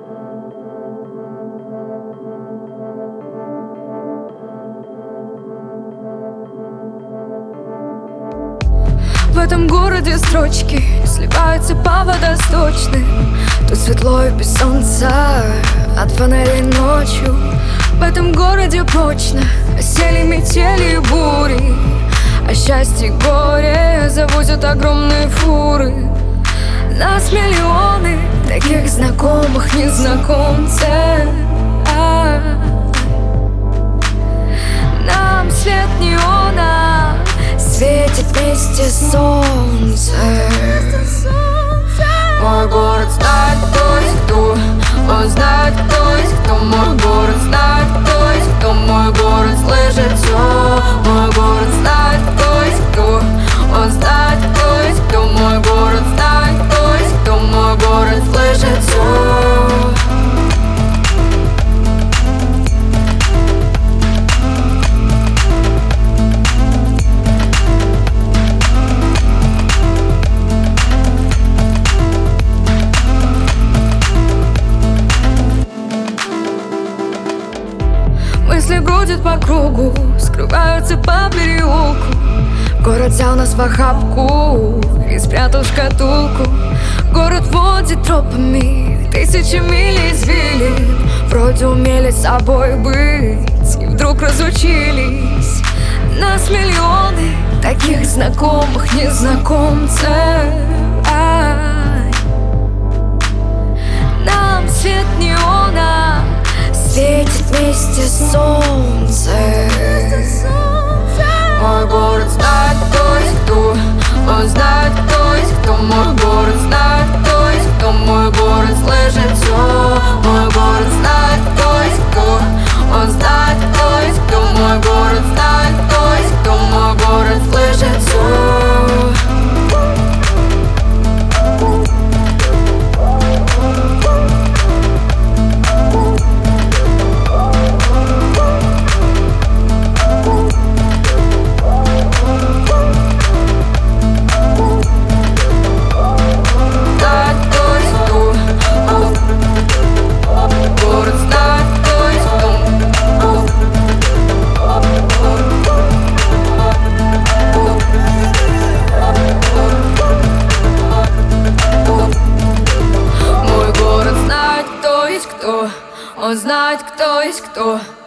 В этом городе строчки сливаются по водосточным. Тут светло и без солнца от фонарей ночью. В этом городе прочно осели метели и бури, а счастье и горе завозят огромные фуры. Нас миллионы, таких знакомых незнакомцев. Нам свет неона светит вместе солнце. Мой город знает, кто есть кто. Он знает, кто есть кто. Мой город знает, кто есть кто. Мой город слышит все. Мой город знает, кто есть кто. Он знает, кто есть кто. Мой город знает, кто есть кто. Мой город слышит все. Мысли бродят по кругу, скрываются по переулку. Город взял нас в охапку и спрятал в шкатулку. Город водит тропами тысячи миль извилин. Вроде умели собой быть и вдруг разучились. Нас миллионы, таких знакомых незнакомцев. Нам свет неона светит вместе солнце. Мой город знает, кто есть кто. Он знает, кто есть кто. Мой город знает, кто есть кто. Мой город слышит все. Мой город знает, кто есть кто. Он знает, кто есть кто. Мой город знает, кто есть кто. Мой город слышит все. Он знает, кто есть кто.